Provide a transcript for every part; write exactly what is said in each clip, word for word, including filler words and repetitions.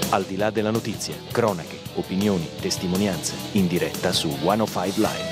Al di là della notizia, cronache, opinioni, testimonianze, in diretta su centocinque Live.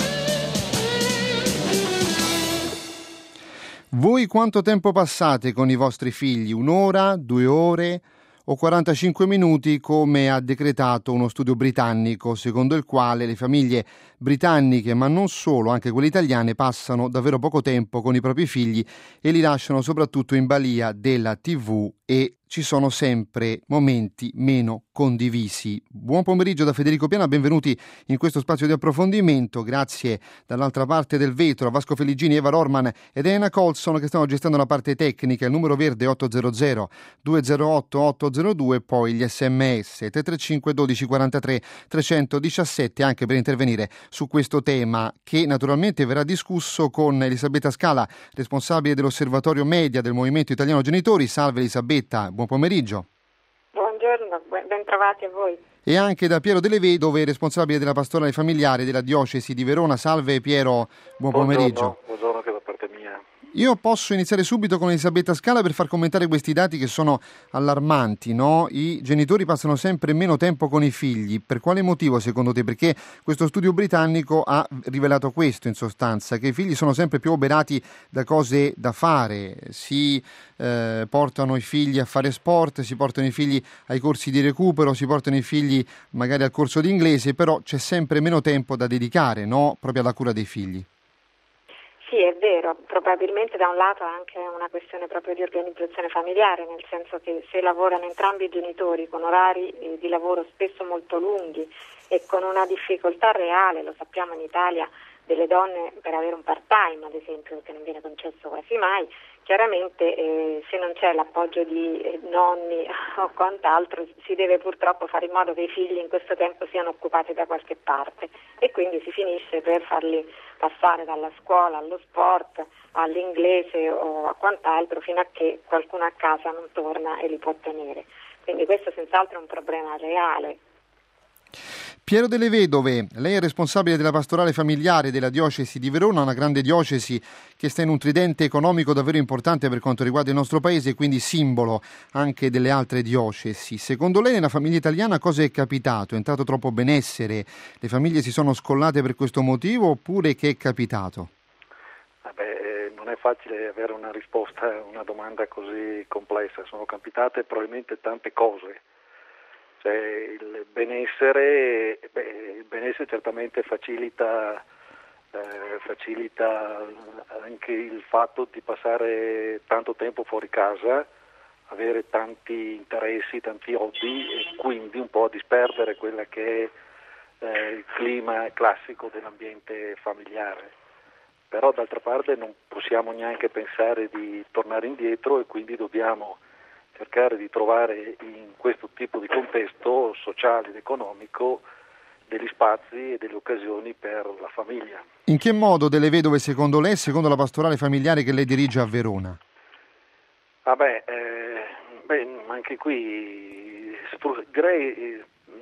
Voi quanto tempo passate con i vostri figli? Un'ora, due ore o quarantacinque minuti, come ha decretato uno studio britannico, secondo il quale le famiglie britanniche, ma non solo, anche quelle italiane, passano davvero poco tempo con i propri figli e li lasciano soprattutto in balia della tivù, e ci sono sempre momenti meno condivisi. Buon pomeriggio da Federico Piana, benvenuti in questo spazio di approfondimento. Grazie dall'altra parte del vetro a Vasco Feligini, Eva Rorman ed Elena Colson, che stanno gestendo la parte tecnica. Il numero verde otto zero zero due zero otto otto zero due, poi gli sms tre tre cinque dodici quarantatré trecentodiciassette, anche per intervenire su questo tema, che naturalmente verrà discusso con Elisabetta Scala, responsabile dell'Osservatorio Media del Movimento Italiano Genitori. Salve Elisabetta, buon pomeriggio. Buongiorno, ben trovati a voi. E anche da Piero Delle Vedove, responsabile della pastorale familiare della diocesi di Verona. Salve Piero, buon pomeriggio. Buongiorno, buongiorno anche da parte mia. Io posso iniziare subito con Elisabetta Scala per far commentare questi dati che sono allarmanti, no? I genitori passano sempre meno tempo con i figli. Per quale motivo secondo te? Perché questo studio britannico ha rivelato questo, in sostanza, che i figli sono sempre più oberati da cose da fare. Si eh, portano i figli a fare sport, si portano i figli ai corsi di recupero, si portano i figli magari al corso di inglese, però c'è sempre meno tempo da dedicare, no? Proprio alla cura dei figli. Sì, è vero, probabilmente da un lato è anche una questione proprio di organizzazione familiare, nel senso che se lavorano entrambi i genitori con orari di lavoro spesso molto lunghi e con una difficoltà reale, lo sappiamo in Italia, delle donne per avere un part-time, ad esempio, che non viene concesso quasi mai, chiaramente eh, se non c'è l'appoggio di eh, nonni o quant'altro, si deve purtroppo fare in modo che i figli in questo tempo siano occupati da qualche parte, e quindi si finisce per farli passare dalla scuola allo sport, all'inglese o a quant'altro, fino a che qualcuno a casa non torna e li può tenere. Quindi questo senz'altro è un problema reale. Piero Delle Vedove, lei è responsabile della pastorale familiare della diocesi di Verona, una grande diocesi che sta in un tridente economico davvero importante per quanto riguarda il nostro paese e quindi simbolo anche delle altre diocesi. Secondo lei nella famiglia italiana cosa è capitato? È entrato troppo benessere? Le famiglie si sono scollate per questo motivo, oppure che è capitato? Vabbè, non è facile avere una risposta a una domanda così complessa. Sono capitate probabilmente tante cose. Cioè, il benessere, beh, il benessere certamente facilita, eh, facilita anche il fatto di passare tanto tempo fuori casa, avere tanti interessi, tanti hobby, e quindi un po' disperdere quella che è eh, il clima classico dell'ambiente familiare. Però d'altra parte non possiamo neanche pensare di tornare indietro, e quindi dobbiamo cercare di trovare in questo tipo di contesto sociale ed economico degli spazi e delle occasioni per la famiglia. In che modo Delle Vedove, secondo lei, secondo la pastorale familiare che lei dirige a Verona? Ah beh, eh, beh anche qui direi eh,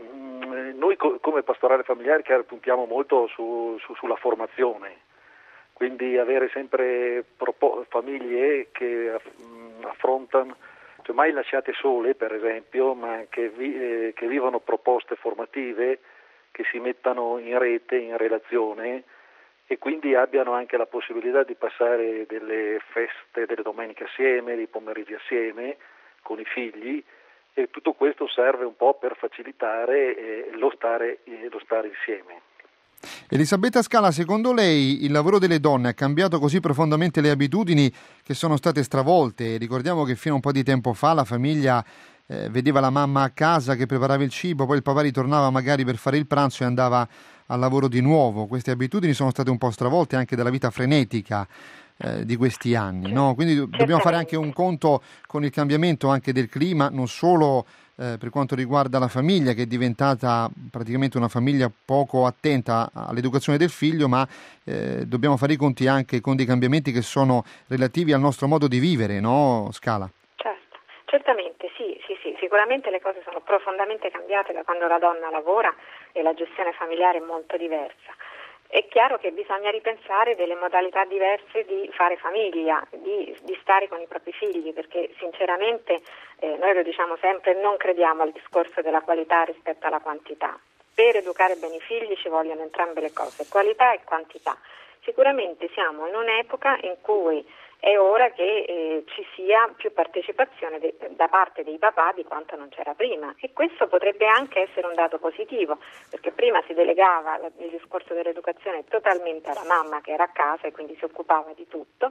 noi co- come pastorale familiare che puntiamo molto su, su, sulla formazione, quindi avere sempre propo- famiglie che aff- affrontano, cioè mai lasciate sole per esempio, ma che, vi, eh, che vivono proposte formative, che si mettano in rete, in relazione, e quindi abbiano anche la possibilità di passare delle feste, delle domeniche assieme, dei pomeriggi assieme con i figli, e tutto questo serve un po' per facilitare eh, lo, stare, eh, lo stare insieme. Elisabetta Scala, secondo lei il lavoro delle donne ha cambiato così profondamente le abitudini che sono state stravolte? Ricordiamo che fino a un po' di tempo fa la famiglia eh, vedeva la mamma a casa che preparava il cibo, poi il papà ritornava magari per fare il pranzo e andava al lavoro di nuovo. Queste abitudini sono state un po' stravolte anche dalla vita frenetica eh, di questi anni, no? Quindi do- dobbiamo fare anche un conto con il cambiamento anche del clima, non solo Eh, per quanto riguarda la famiglia, che è diventata praticamente una famiglia poco attenta all'educazione del figlio, ma eh, dobbiamo fare i conti anche con dei cambiamenti che sono relativi al nostro modo di vivere, no, Scala? Certo, certamente sì, sì, sì, sicuramente le cose sono profondamente cambiate da quando la donna lavora e la gestione familiare è molto diversa. è chiaro che bisogna ripensare delle modalità diverse di fare famiglia, di, di stare con i propri figli, perché sinceramente eh, noi lo diciamo sempre, non crediamo al discorso della qualità rispetto alla quantità. Per educare bene i figli ci vogliono entrambe le cose, qualità e quantità. Sicuramente siamo in un'epoca in cui è ora che eh, ci sia più partecipazione de- da parte dei papà di quanto non c'era prima, e questo potrebbe anche essere un dato positivo, perché prima si delegava il discorso dell'educazione totalmente alla mamma che era a casa e quindi si occupava di tutto,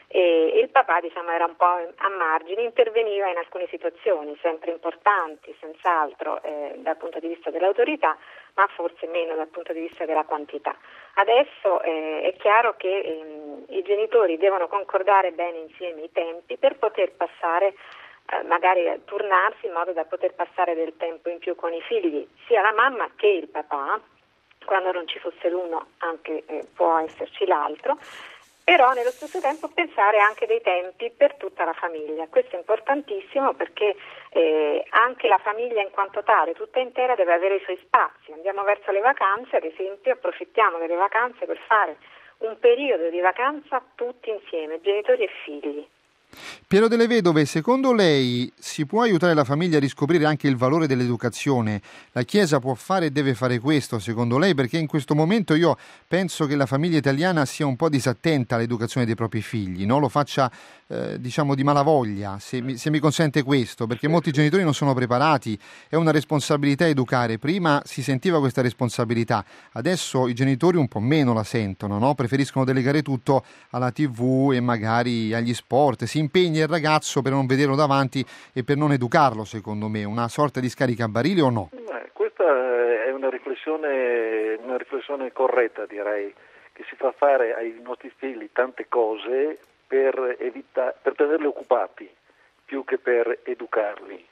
e il papà diciamo era un po' a margine, interveniva in alcune situazioni sempre importanti senz'altro eh, dal punto di vista dell'autorità, ma forse meno dal punto di vista della quantità. Adesso eh, è chiaro che ehm, i genitori devono concordare bene insieme i tempi per poter passare, eh, magari turnarsi in modo da poter passare del tempo in più con i figli, sia la mamma che il papà. Quando non ci fosse l'uno anche eh, può esserci l'altro, però nello stesso tempo pensare anche dei tempi per tutta la famiglia. Questo è importantissimo perché eh, anche la famiglia in quanto tale, tutta intera, deve avere i suoi spazi. Andiamo verso le vacanze, ad esempio, approfittiamo delle vacanze per fare un periodo di vacanza tutti insieme, genitori e figli. Piero delle Vedove, secondo lei si può aiutare la famiglia a riscoprire anche il valore dell'educazione? La Chiesa può fare e deve fare questo, secondo lei? Perché in questo momento io penso che la famiglia italiana sia un po' disattenta all'educazione dei propri figli, no? Lo faccia eh, diciamo di malavoglia, se mi, se mi consente questo, perché molti genitori non sono preparati, è una responsabilità educare. Prima si sentiva questa responsabilità, adesso i genitori un po' meno la sentono, no? Preferiscono delegare tutto alla tivù e magari agli sport, si impegna il ragazzo per non vederlo davanti e per non educarlo, secondo me, una sorta di scaricabarile o no? Eh, questa è una riflessione, una riflessione corretta, direi, che si fa fare ai nostri figli tante cose per, evita- per tenerli occupati più che per educarli.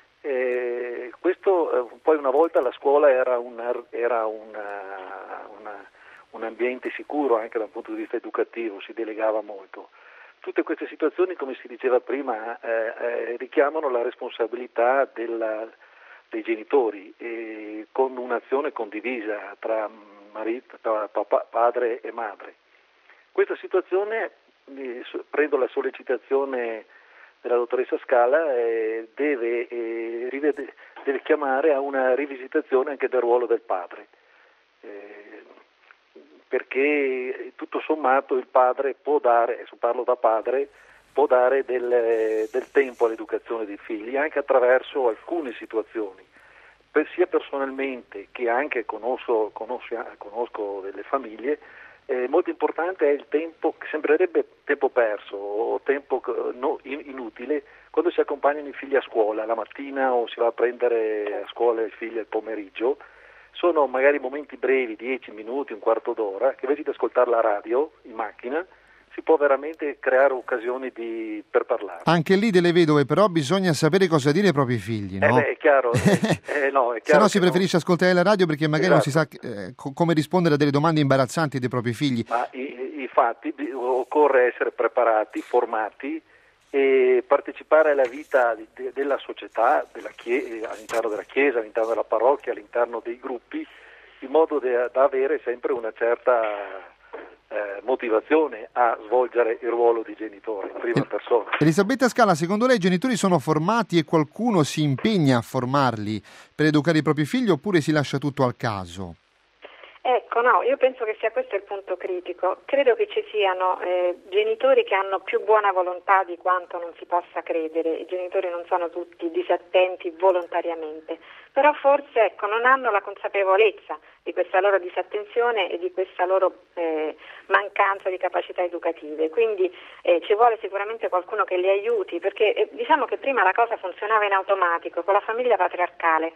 E questo eh, poi una volta la scuola era, una, era una, una, un ambiente sicuro anche dal punto di vista educativo, si delegava molto. Tutte queste situazioni, come si diceva prima, eh, eh, richiamano la responsabilità della, dei genitori e con un'azione condivisa tra, marito, tra papà, padre e madre. Questa situazione, eh, prendo la sollecitazione della dottoressa Scala, eh, deve, eh, rivede, deve chiamare a una rivisitazione anche del ruolo del padre. Eh, perché tutto sommato il padre può dare, adesso parlo da padre, può dare del, del tempo all'educazione dei figli anche attraverso alcune situazioni, per, sia personalmente che anche conosco, conosco, conosco delle famiglie. Eh, molto importante è il tempo, che sembrerebbe tempo perso o tempo no, inutile, quando si accompagnano i figli a scuola la mattina o si va a prendere a scuola i figli al pomeriggio. Sono magari momenti brevi, dieci minuti, un quarto d'ora, che invece di ascoltare la radio in macchina si può veramente creare occasioni di, per parlare. Anche lì delle vedove però bisogna sapere cosa dire ai propri figli, no? Eh beh, è chiaro, eh, no, è chiaro. Se no si no. preferisce ascoltare la radio perché magari esatto. non si sa eh, co- come rispondere a delle domande imbarazzanti dei propri figli. Ma infatti occorre essere preparati, formati e partecipare alla vita de- della società, della chie- all'interno della chiesa, all'interno della parrocchia, all'interno dei gruppi, in modo de- da avere sempre una certa eh, motivazione a svolgere il ruolo di genitore in prima persona. Elisabetta Scala, secondo lei i genitori sono formati e qualcuno si impegna a formarli per educare i propri figli oppure si lascia tutto al caso? Ecco, no, io penso che sia questo il punto critico. Credo che ci siano eh, genitori che hanno più buona volontà di quanto non si possa credere. I genitori non sono tutti disattenti volontariamente, però forse ecco, non hanno la consapevolezza di questa loro disattenzione e di questa loro eh, mancanza di capacità educative. Quindi eh, ci vuole sicuramente qualcuno che li aiuti, perché eh, diciamo che prima la cosa funzionava in automatico, con la famiglia patriarcale,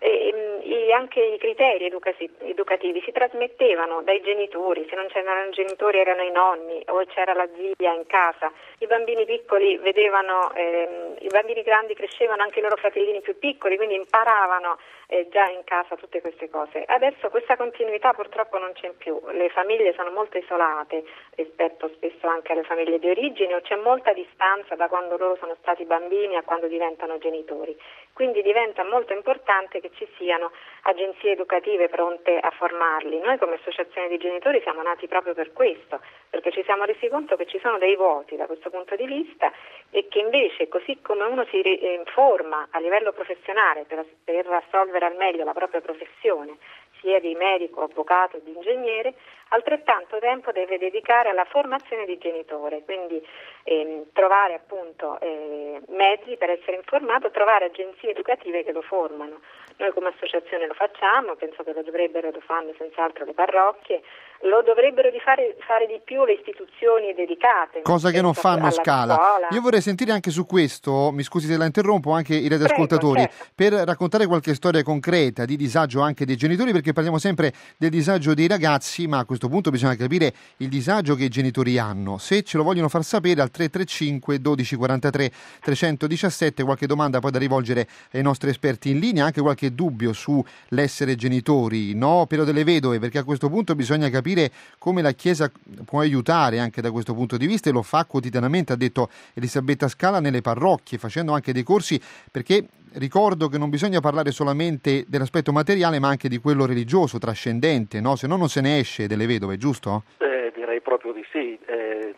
e, e anche i criteri educati- educativi si trasmettevano dai genitori, se non c'erano genitori erano i nonni o c'era la zia in casa. I bambini piccoli vedevano, ehm, i bambini grandi crescevano anche i loro fratellini più piccoli, quindi imparavano eh, già in casa tutte queste cose. Adesso questa continuità purtroppo non c'è più, le famiglie sono molto isolate rispetto spesso anche alle famiglie di origine, o c'è molta distanza da quando loro sono stati bambini a quando diventano genitori. quindi diventa molto importante che ci siano agenzie educative pronte a formarli. Noi come associazione di genitori siamo nati proprio per questo, perché ci siamo resi conto che ci sono dei vuoti da questo punto di vista e che invece, così come uno si forma a livello professionale per, per assolvere al meglio la propria professione, sia di medico, avvocato, di ingegnere, altrettanto tempo deve dedicare alla formazione di genitore, quindi ehm, trovare appunto eh, mezzi per essere informato, trovare agenzie educative che lo formano. Noi come associazione lo facciamo, penso che lo dovrebbero, lo fanno senz'altro le parrocchie, lo dovrebbero di fare, fare di più le istituzioni dedicate. Cosa che non fanno a Scala. Scuola. Io vorrei sentire anche su questo, mi scusi se la interrompo, anche i radioascoltatori, certo, per raccontare qualche storia concreta di disagio anche dei genitori, perché parliamo sempre del disagio dei ragazzi, ma a questo punto bisogna capire il disagio che i genitori hanno. Se ce lo vogliono far sapere al tre tre cinque dodici quarantatré trecentodiciassette, qualche domanda poi da rivolgere ai nostri esperti in linea, anche qualche dubbio sull'essere genitori, no? Però delle vedove, perché a questo punto bisogna capire come la Chiesa può aiutare anche da questo punto di vista, e lo fa quotidianamente, ha detto Elisabetta Scala, nelle parrocchie, facendo anche dei corsi, perché ricordo che non bisogna parlare solamente dell'aspetto materiale ma anche di quello religioso, trascendente, no? Se no non se ne esce delle vedove, giusto? Eh, direi proprio di sì, eh,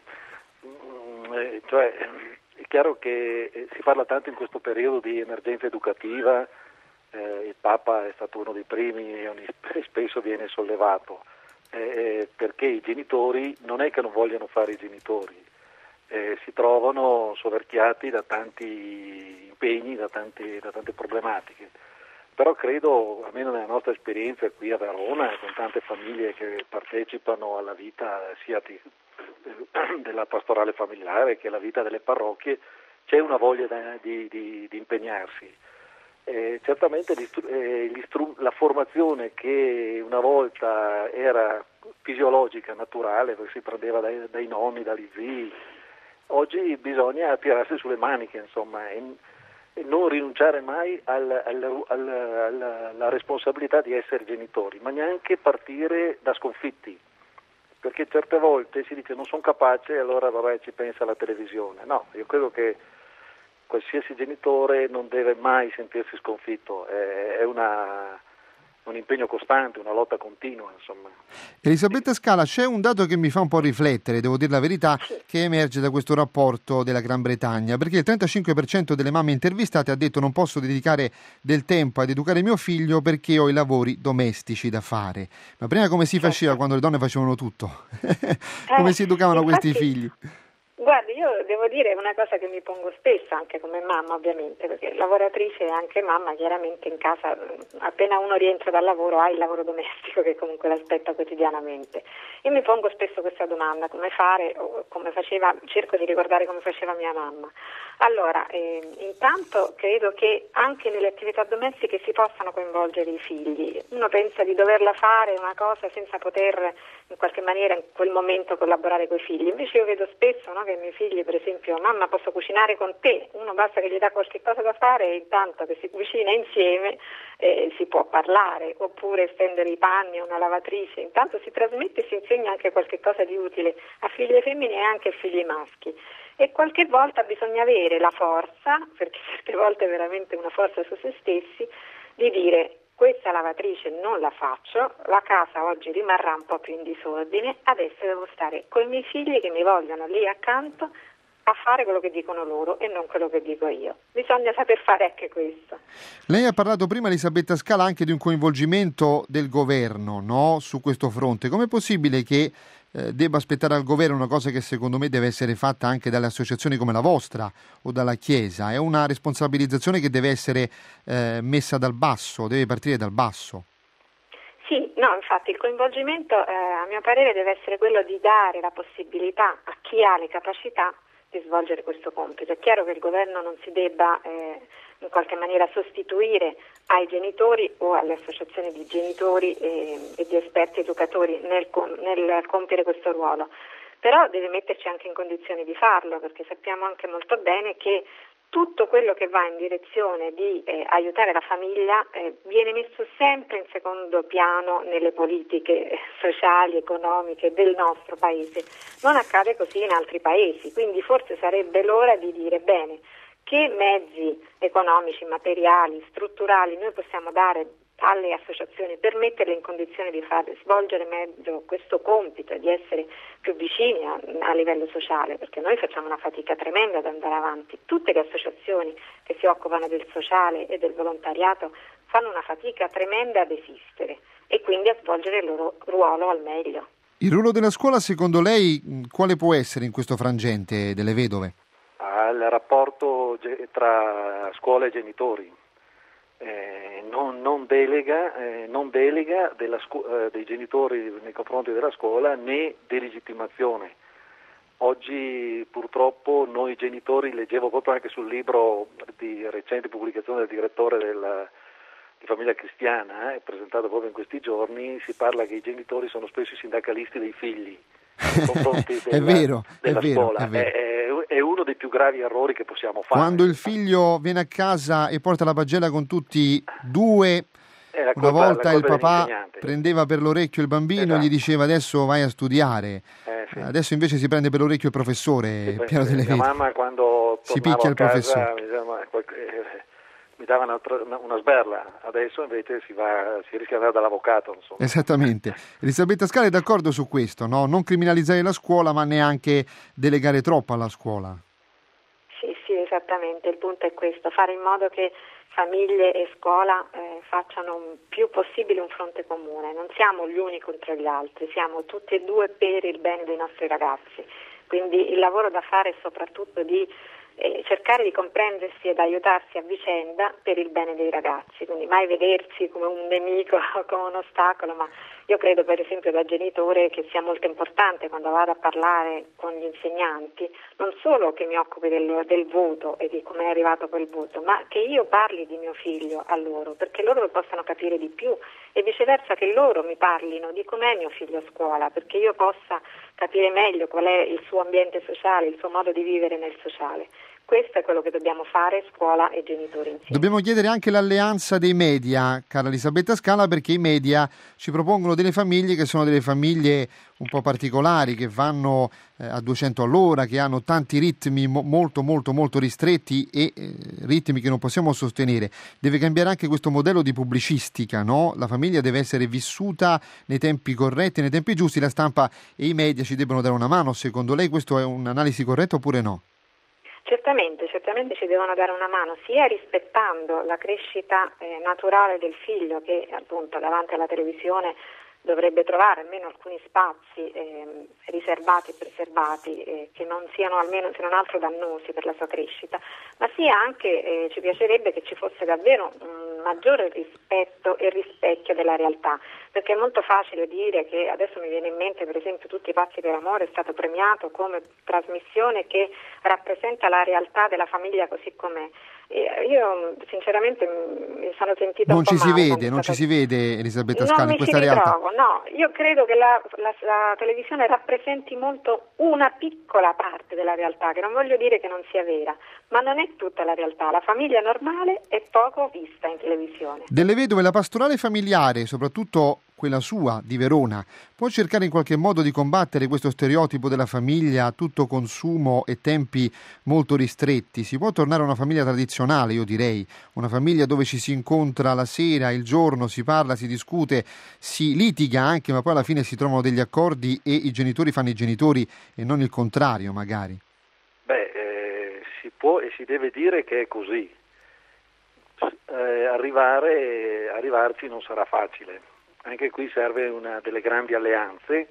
eh, cioè è chiaro che si parla tanto in questo periodo di emergenza educativa, eh, il Papa è stato uno dei primi e ogni, spesso viene sollevato, eh, perché i genitori non è che non vogliano fare i genitori, eh, si trovano soverchiati da tanti impegni, da, tanti, da tante problematiche, però credo, almeno nella nostra esperienza qui a Verona, con tante famiglie che partecipano alla vita sia di, della pastorale familiare che alla vita delle parrocchie, c'è una voglia di, di, di impegnarsi. Eh, certamente eh, la formazione che una volta era fisiologica, naturale, perché si prendeva dai, dai nonni, dagli zii, oggi bisogna tirarsi sulle maniche, insomma, e, e non rinunciare mai al, al, al, al, alla responsabilità di essere genitori, ma neanche partire da sconfitti, perché certe volte si dice non sono capace e allora vabbè ci pensa la televisione. No, io credo che qualsiasi genitore non deve mai sentirsi sconfitto, è una, un impegno costante, una lotta continua, insomma. Elisabetta Scala, c'è un dato che mi fa un po' riflettere, devo dire la verità, che emerge da questo rapporto della Gran Bretagna, perché il trentacinque per cento delle mamme intervistate ha detto non posso dedicare del tempo ad educare mio figlio perché ho i lavori domestici da fare. Ma prima come si faceva quando le donne facevano tutto? Come si educavano eh, questi infatti... figli? Guardi, io devo dire una cosa che mi pongo spesso anche come mamma, ovviamente, perché lavoratrice e anche mamma, chiaramente in casa appena uno rientra dal lavoro ha il lavoro domestico che comunque l'aspetta quotidianamente. Io mi pongo spesso questa domanda, come fare, o come faceva, cerco di ricordare come faceva mia mamma. Allora, eh, intanto credo che anche nelle attività domestiche si possano coinvolgere i figli. Uno pensa di doverla fare una cosa senza poter in qualche maniera in quel momento collaborare con i figli, invece io vedo spesso, no, che i miei figli, per esempio, mamma posso cucinare con te, uno basta che gli dà qualche cosa da fare e intanto che si cucina insieme eh, si può parlare, oppure stendere i panni, una lavatrice, intanto si trasmette e si insegna anche qualche cosa di utile a figlie femmine e anche a figli maschi. E qualche volta bisogna avere la forza, perché certe volte è veramente una forza su se stessi, di dire questa lavatrice non la faccio, la casa oggi rimarrà un po' più in disordine, adesso devo stare con i miei figli che mi vogliono lì accanto a fare quello che dicono loro e non quello che dico io. Bisogna saper fare anche questo. Lei ha parlato prima, Elisabetta Scala, anche di un coinvolgimento del governo, no? Su questo fronte. Com'è possibile che eh, debba aspettare al governo una cosa che secondo me deve essere fatta anche dalle associazioni come la vostra o dalla Chiesa? È una responsabilizzazione che deve essere eh, messa dal basso, deve partire dal basso. Sì, no, infatti il coinvolgimento eh, a mio parere deve essere quello di dare la possibilità a chi ha le capacità di svolgere questo compito. È chiaro che il governo non si debba eh, in qualche maniera sostituire ai genitori o alle associazioni di genitori e, e di esperti educatori nel, nel compiere questo ruolo, però deve metterci anche in condizioni di farlo, perché sappiamo anche molto bene che tutto quello che va in direzione di eh, aiutare la famiglia eh, viene messo sempre in secondo piano nelle politiche eh, sociali, economiche del nostro paese. Non accade così in altri paesi, quindi forse sarebbe l'ora di dire bene, che mezzi economici, materiali, strutturali noi possiamo dare alle associazioni per metterle in condizione di far svolgere meglio questo compito e di essere più vicini a, a livello sociale, perché noi facciamo una fatica tremenda ad andare avanti. Tutte le associazioni che si occupano del sociale e del volontariato fanno una fatica tremenda ad esistere e quindi a svolgere il loro ruolo al meglio. Il ruolo della scuola, secondo lei, quale può essere in questo frangente delle vedove? Ah, il rapporto ge- tra scuola e genitori. Eh, non, non delega, eh, non delega della scu- eh, dei genitori nei confronti della scuola né delegittimazione. Oggi purtroppo noi genitori, leggevo proprio anche sul libro di recente pubblicazione del direttore della, di Famiglia Cristiana, eh, presentato proprio in questi giorni, si parla che i genitori sono spesso i sindacalisti dei figli nei confronti della, è vero, della è vero, scuola. È vero. È, è, è uno dei più gravi errori che possiamo fare. Quando il figlio viene a casa e porta la pagella con tutti due, una colpa, volta il papà prendeva per l'orecchio il bambino, esatto, e gli diceva adesso vai a studiare. Eh, sì. Adesso invece si prende per l'orecchio il professore. Sì, Piero sì, delle mia mamma quando si picchia il casa, professore. Mi dava, mi dava una, una sberla, adesso invece si, va, si rischia di andare dall'avvocato. Insomma. Esattamente. Elisabetta Scala è d'accordo su questo, no? Non criminalizzare la scuola ma neanche delegare troppo alla scuola. Sì, sì, esattamente, il punto è questo, fare in modo che famiglie e scuola eh, facciano più possibile un fronte comune. Non siamo gli uni contro gli altri, siamo tutti e due per il bene dei nostri ragazzi. Quindi il lavoro da fare è soprattutto di eh, cercare di comprendersi ed aiutarsi a vicenda per il bene dei ragazzi. Quindi mai vedersi come un nemico o come un ostacolo, ma io credo per esempio da genitore che sia molto importante quando vado a parlare con gli insegnanti, non solo che mi occupi del, del voto e di come è arrivato quel voto, ma che io parli di mio figlio a loro, perché loro lo possano capire di più e viceversa che loro mi parlino di com'è mio figlio a scuola, perché io possa capire meglio qual è il suo ambiente sociale, il suo modo di vivere nel sociale. Questo è quello che dobbiamo fare, scuola e genitori insieme. Dobbiamo chiedere anche l'alleanza dei media, cara Elisabetta Scala, perché i media ci propongono delle famiglie che sono delle famiglie un po' particolari, che vanno eh, a duecento all'ora, che hanno tanti ritmi mo- molto molto molto ristretti e eh, ritmi che non possiamo sostenere. Deve cambiare anche questo modello di pubblicistica, no? La famiglia deve essere vissuta nei tempi corretti, nei tempi giusti, la stampa e i media ci debbono dare una mano. Secondo lei questo è un'analisi corretta oppure no? Certamente, certamente ci devono dare una mano, sia rispettando la crescita eh, naturale del figlio che appunto davanti alla televisione dovrebbe trovare almeno alcuni spazi eh, riservati e preservati eh, che non siano almeno se non altro dannosi per la sua crescita, ma sia anche eh, ci piacerebbe che ci fosse davvero un maggiore rispetto e rispecchio della realtà, perché è molto facile dire che adesso mi viene in mente per esempio Tutti i pazzi per amore è stato premiato come trasmissione che rappresenta la realtà della famiglia così com'è. Io sinceramente mi sono sentita non un po' ci si male, vede, non ci si vede Elisabetta non Scala in questa realtà. No, io credo che la, la, la televisione rappresenti molto una piccola parte della realtà, che non voglio dire che non sia vera, ma non è tutta la realtà. La famiglia normale è poco vista in televisione. Delle vedove, la pastorale familiare, soprattutto quella sua di Verona, può cercare in qualche modo di combattere questo stereotipo della famiglia a tutto consumo e tempi molto ristretti? Si può tornare a una famiglia tradizionale, io direi, una famiglia dove ci si incontra la sera, il giorno, si parla, si discute, si litiga anche, ma poi alla fine si trovano degli accordi e i genitori fanno i genitori e non il contrario magari. Beh, eh, si può e si deve dire che è così. Eh, arrivare, arrivarci non sarà facile. Anche qui serve una delle grandi alleanze,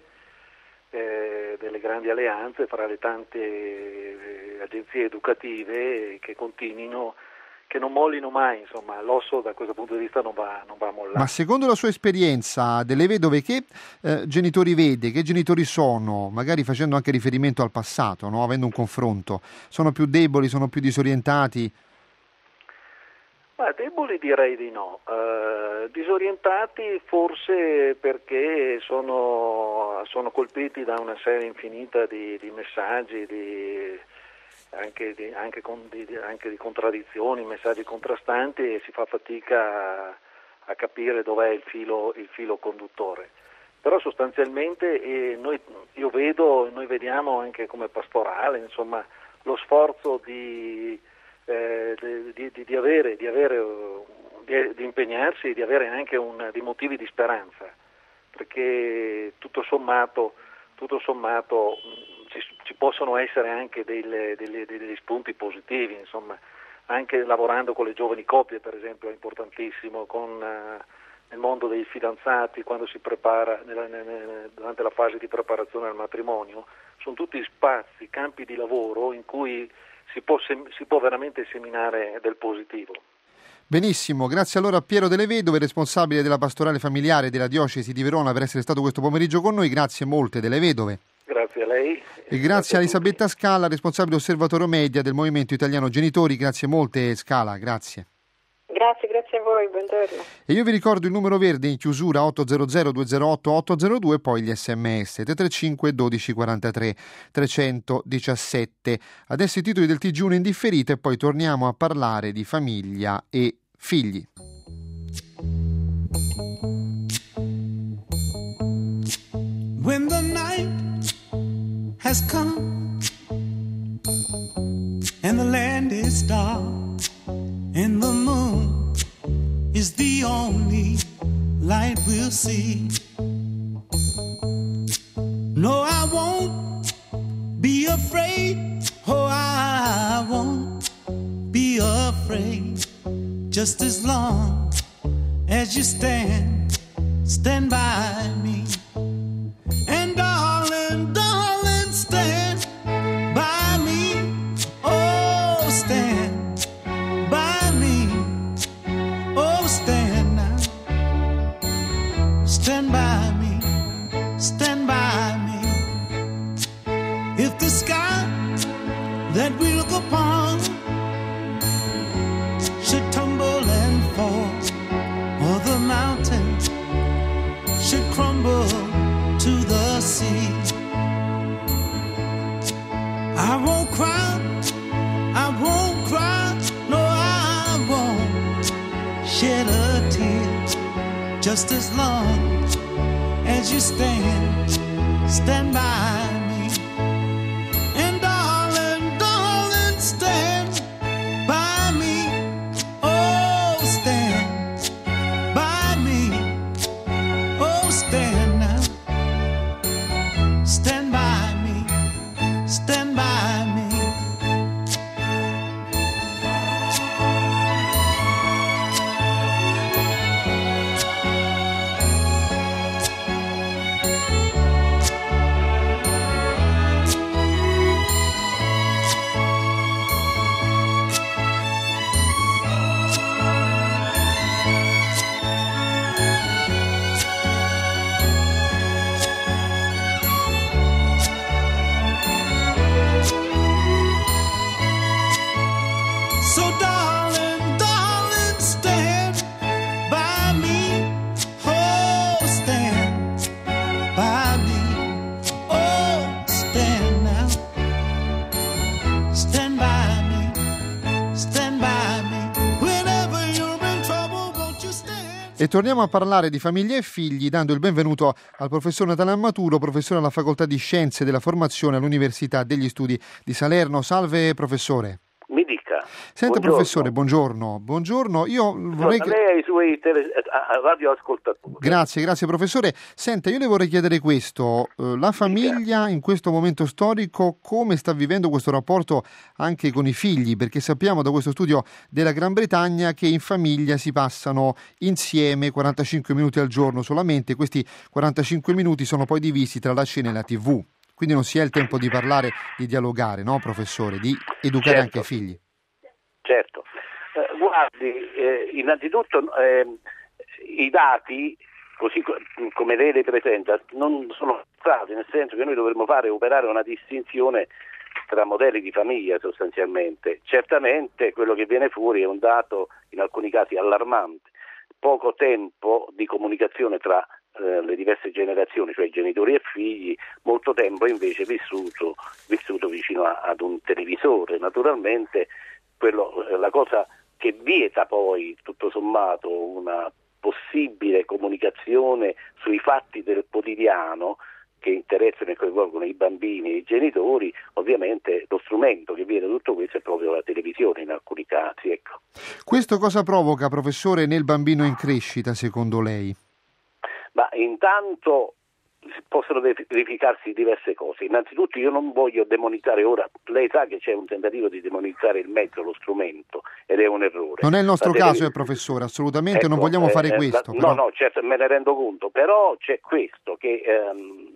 eh, delle grandi alleanze fra le tante eh, agenzie educative che continuino, che non mollino mai, insomma, l'osso da questo punto di vista non va, non va a mollare. Ma secondo la sua esperienza delle vedove, che eh, genitori vede, che genitori sono, magari facendo anche riferimento al passato, no? Avendo un confronto, sono più deboli, sono più disorientati? Ma deboli direi di no, uh, disorientati forse perché sono, sono colpiti da una serie infinita di, di messaggi, di, anche, di, anche, con, di, anche di contraddizioni, messaggi contrastanti e si fa fatica a, a capire dov'è il filo, il filo conduttore. Però sostanzialmente eh, noi, io vedo, noi vediamo anche come pastorale, insomma, lo sforzo di eh, di, di, di avere, di, avere di, di impegnarsi e di avere anche un, dei motivi di speranza, perché tutto sommato, tutto sommato ci, ci possono essere anche delle, delle, degli spunti positivi, insomma, anche lavorando con le giovani coppie, per esempio, è importantissimo, con uh, nel mondo dei fidanzati, quando si prepara nella, nella, durante la fase di preparazione al matrimonio, sono tutti spazi, campi di lavoro in cui si può, sem- si può veramente seminare del positivo. Benissimo, grazie allora a Piero Delle Vedove, responsabile della pastorale familiare della diocesi di Verona, per essere stato questo pomeriggio con noi. Grazie molte Delle Vedove. Grazie a lei. E grazie a Elisabetta Scala, responsabile osservatorio media del Movimento Italiano Genitori. Grazie molte Scala, grazie. Grazie, grazie a voi, buongiorno. E io vi ricordo il numero verde in chiusura otto zero zero due zero otto otto zero due, poi gli sms tre tre cinque dodici quarantatré trecentodiciassette. Adesso i titoli del T G uno in differita e poi torniamo a parlare di famiglia e figli. When the night has come and the land is dark and the moon is the only light we'll see. No, I won't be afraid. Oh, I won't be afraid. Just as long as you stand, stand by me. And darling, darling, stand by me. Oh, stand by me. Oh, stand now. Stand by me. Stand by me. If the sky that we look upon should tumble and fall, or the mountain should crumble to the sea, I won't cry, I won't cry, no, I won't shed a tear. Just as long as you stand, stand by me. And darling, darling, stand by me. Oh, stand by me. Oh, stand now. Stand by me. Stand by me. So darling, darling, stand by me. Oh, stand by me. Oh, stand now. Stand by me. Stand by me. Whenever you're in trouble, won't you stand? E torniamo a parlare di famiglia e figli, dando il benvenuto al professor Natale Maturo, professore alla Facoltà di Scienze della Formazione all'Università degli Studi di Salerno. Salve professore. Mi dica. Senta Buongiorno. professore, buongiorno. Buongiorno, io vorrei che... Lei e i suoi tele... radioascoltatori. Grazie, grazie professore. Senta, io le vorrei chiedere questo, eh, la famiglia in questo momento storico come sta vivendo questo rapporto anche con i figli? Perché sappiamo da questo studio della Gran Bretagna che in famiglia si passano insieme quarantacinque minuti al giorno solamente, questi quarantacinque minuti sono poi divisi tra la cena e la tivù. Quindi non si ha il tempo di parlare, di dialogare, no professore? Di educare Certo. anche i figli. Certo. Eh, guardi, eh, innanzitutto eh, i dati, così co- come lei li presenta, non sono stati, nel senso che noi dovremmo fare operare una distinzione tra modelli di famiglia sostanzialmente. Certamente quello che viene fuori è un dato in alcuni casi allarmante. Poco tempo di comunicazione tra le diverse generazioni, cioè genitori e figli, molto tempo invece vissuto, vissuto vicino a, ad un televisore. Naturalmente quello, la cosa che vieta poi tutto sommato una possibile comunicazione sui fatti del quotidiano, che interessano e coinvolgono i bambini e i genitori, ovviamente lo strumento che viene da tutto questo è proprio la televisione in alcuni casi. Ecco. Questo cosa provoca, professore, nel bambino in crescita, secondo lei? Ma intanto possono verificarsi diverse cose. Innanzitutto io non voglio demonizzare ora, lei sa che c'è un tentativo di demonizzare il mezzo, lo strumento, ed è un errore. Non è il nostro la caso, tele... eh, professore, assolutamente, ecco, non vogliamo fare eh, questo. La... Però... No, no, certo, me ne rendo conto, però c'è questo, che ehm,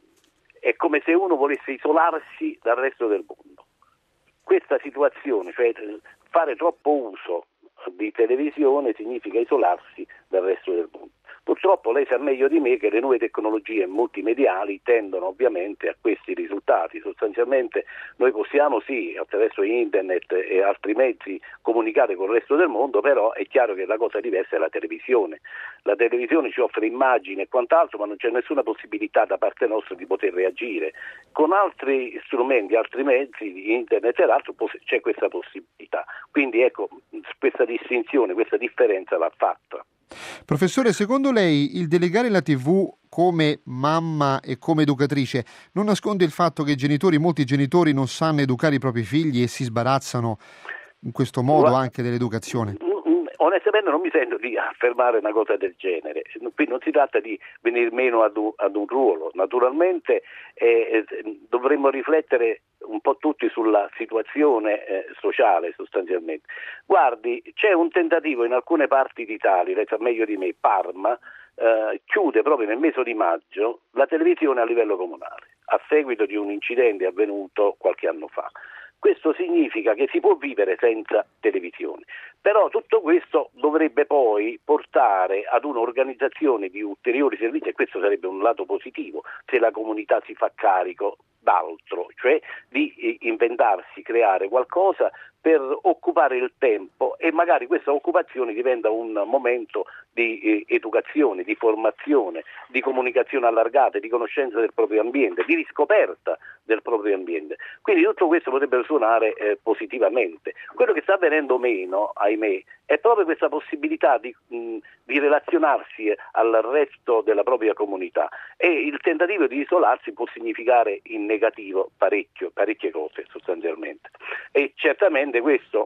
è come se uno volesse isolarsi dal resto del mondo. Questa situazione, cioè fare troppo uso di televisione, significa isolarsi dal resto del mondo. Purtroppo lei sa meglio di me che le nuove tecnologie multimediali tendono ovviamente a questi risultati. Sostanzialmente noi possiamo sì, attraverso internet e altri mezzi, comunicare con il resto del mondo, però è chiaro che la cosa diversa è la televisione. La televisione ci offre immagini e quant'altro, ma non c'è nessuna possibilità da parte nostra di poter reagire. Con altri strumenti, altri mezzi, internet e l'altro, c'è questa possibilità. Quindi ecco, questa distinzione, questa differenza va fatta. Professore, secondo lei il delegare la tivù come mamma e come educatrice non nasconde il fatto che i genitori, molti genitori non sanno educare i propri figli e si sbarazzano in questo modo anche dell'educazione? Onestamente non mi sento di affermare una cosa del genere. Qui non si tratta di venir meno ad un, ad un ruolo. Naturalmente eh, dovremmo riflettere un po' tutti sulla situazione eh, sociale sostanzialmente. Guardi, c'è un tentativo in alcune parti d'Italia, lei sa meglio di me, Parma, eh, chiude proprio nel mese di maggio la televisione a livello comunale, a seguito di un incidente avvenuto qualche anno fa. Questo significa che si può vivere senza televisione, però tutto questo dovrebbe poi portare ad un'organizzazione di ulteriori servizi, e questo sarebbe un lato positivo se la comunità si fa carico d'altro, cioè di inventarsi, creare qualcosa per occupare il tempo, e magari questa occupazione diventa un momento di eh, educazione, di formazione, di comunicazione allargata, di conoscenza del proprio ambiente, di riscoperta del proprio ambiente. Quindi tutto questo potrebbe suonare eh, positivamente. Quello che sta avvenendo meno, ahimè, è proprio questa possibilità di, mh, di relazionarsi al resto della propria comunità, e il tentativo di isolarsi può significare in negativo parecchio, parecchie cose sostanzialmente, e certamente questo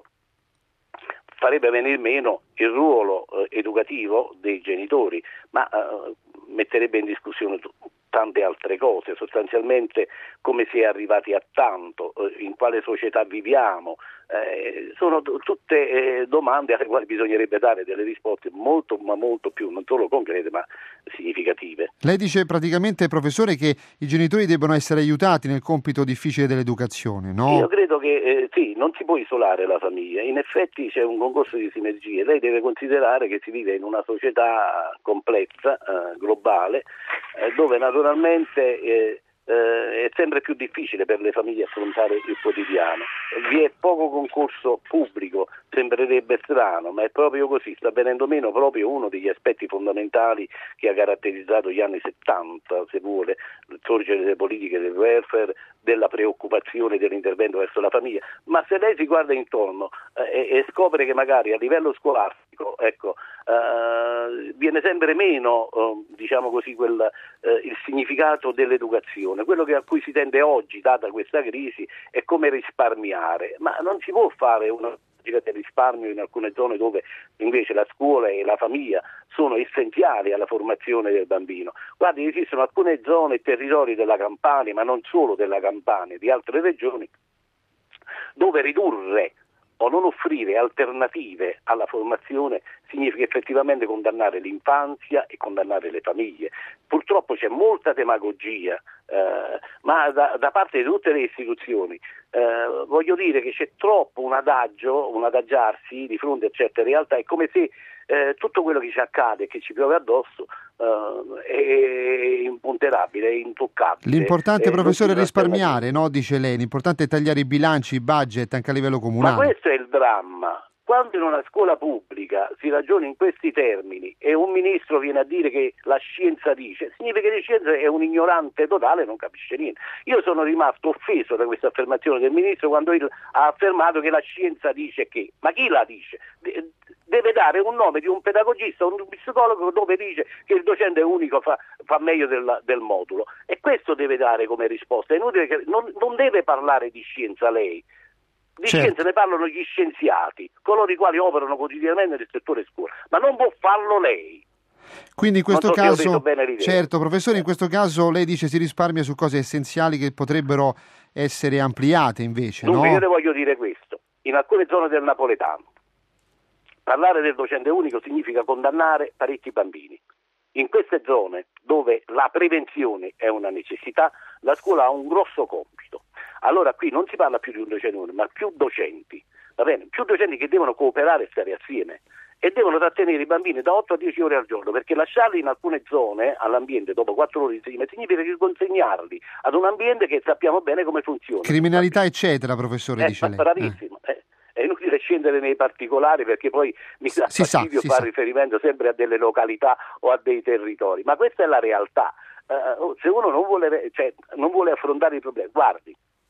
farebbe venir meno il ruolo eh, educativo dei genitori, ma eh, metterebbe in discussione t- tante altre cose, sostanzialmente come si è arrivati a tanto, eh, in quale società viviamo, eh, sono t- tutte eh, domande alle quali bisognerebbe dare delle risposte molto ma molto più, non solo concrete ma significative. Lei dice praticamente, professore, che i genitori debbono essere aiutati nel compito difficile dell'educazione, no? Io credo che eh, sì, non si può isolare la famiglia, in effetti c'è un concorso di sinergie, lei deve considerare che si vive in una società complessa, eh, globale, eh, dove naturalmente eh, eh, è sempre più difficile per le famiglie affrontare il quotidiano, vi è poco concorso pubblico, sembrerebbe strano, ma è proprio così, sta venendo meno proprio uno degli aspetti fondamentali che ha caratterizzato gli anni settanta, se vuole, il sorgere delle politiche del welfare, della preoccupazione dell'intervento verso la famiglia. Ma se lei si guarda intorno eh, e, e scopre che magari a livello scolastico, ecco, eh, viene sempre meno, eh, diciamo così, quel, eh, il significato dell'educazione, quello che a cui si tende oggi, data questa crisi, è come risparmiare, ma non si può fare una del risparmio in alcune zone dove invece la scuola e la famiglia sono essenziali alla formazione del bambino. Guardi, esistono alcune zone e territori della Campania, ma non solo della Campania, di altre regioni, dove ridurre o non offrire alternative alla formazione significa effettivamente condannare l'infanzia e condannare le famiglie. Purtroppo c'è molta demagogia, eh, ma da, da parte di tutte le istituzioni. Eh, voglio dire che c'è troppo un adagio, un adagiarsi di fronte a certe realtà, è come se eh, tutto quello che ci accade e che ci piove addosso eh, è imponderabile, è intoccabile. L'importante, eh, professore, è risparmiare, no? Dice lei, l'importante è tagliare i bilanci, i budget anche a livello comunale. Ma questo è il dramma. Quando in una scuola pubblica si ragiona in questi termini e un ministro viene a dire che la scienza dice, significa che la scienza è un ignorante totale e non capisce niente. Io sono rimasto offeso da questa affermazione del ministro quando ha affermato che la scienza dice che, ma chi la dice? deve dare un nome di un pedagogista o un psicologo dove dice che il docente unico fa, fa meglio del, del modulo, e questo deve dare come risposta. È inutile che, non, non deve parlare di scienza lei, di certo. scienza ne parlano gli scienziati, coloro i quali operano quotidianamente nel settore scuola, ma non può farlo lei. Quindi in questo so caso, certo professore, in questo caso lei dice si risparmia su cose essenziali che potrebbero essere ampliate invece, Dunque, no? io le voglio dire questo: in alcune zone del napoletano parlare del docente unico significa condannare parecchi bambini. In queste zone dove la prevenzione è una necessità, la scuola ha un grosso compito. Allora qui non si parla più di un docente unico, ma più docenti, va bene? Più docenti che devono cooperare e stare assieme e devono trattenere i bambini da otto a dieci ore al giorno, perché lasciarli in alcune zone all'ambiente dopo quattro ore di insegnamento significa che consegnarli ad un ambiente che sappiamo bene come funziona. Criminalità eccetera, professore, eh, dice lei. Bravissimo. Eh. È inutile scendere nei particolari perché poi mi dà si fastidio sa, fare sa. riferimento sempre a delle località o a dei territori, ma questa è la realtà. Uh, se uno non vuole, cioè, non vuole affrontare i problemi, guardi,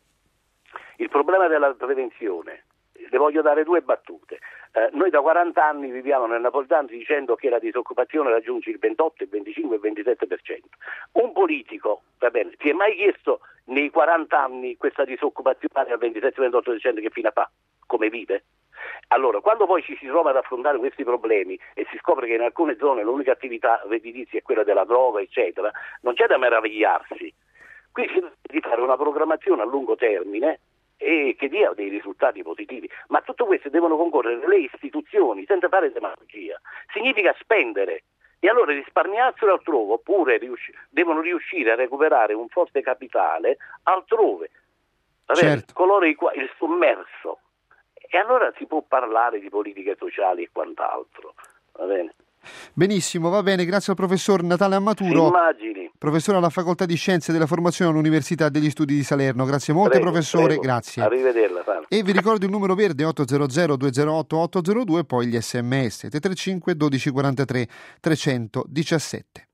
il problema della prevenzione, le voglio dare due battute. Uh, noi da quaranta anni viviamo nel napoletano dicendo che la disoccupazione raggiunge il ventotto, il venticinque, il ventisette per cento. Un politico, va bene, si è mai chiesto nei quaranta anni questa disoccupazione al ventisette ventotto per cento che fine fa? Come vive? Allora, quando poi ci si trova ad affrontare questi problemi e si scopre che in alcune zone l'unica attività redditizia è quella della droga, eccetera, non c'è da meravigliarsi. Qui si deve di fare una programmazione a lungo termine e che dia dei risultati positivi, ma tutto questo devono concorrere le istituzioni senza fare demagogia. Significa spendere, e allora risparmiarselo altrove, oppure riusci- devono riuscire a recuperare un forte capitale altrove. Certo. Coloro i quali il sommerso. E allora si può parlare di politiche sociali e quant'altro, va bene? Benissimo, va bene, grazie al professor Natale Ammaturo, immagini. professore alla Facoltà di Scienze della Formazione all'Università degli Studi di Salerno. Grazie molte, Prego, professore, prego. grazie. Arrivederla. Sana. E vi ricordo il numero verde otto zero zero due zero otto otto zero due, poi gli sms tre tre cinque dodici quarantatré trecentodiciassette.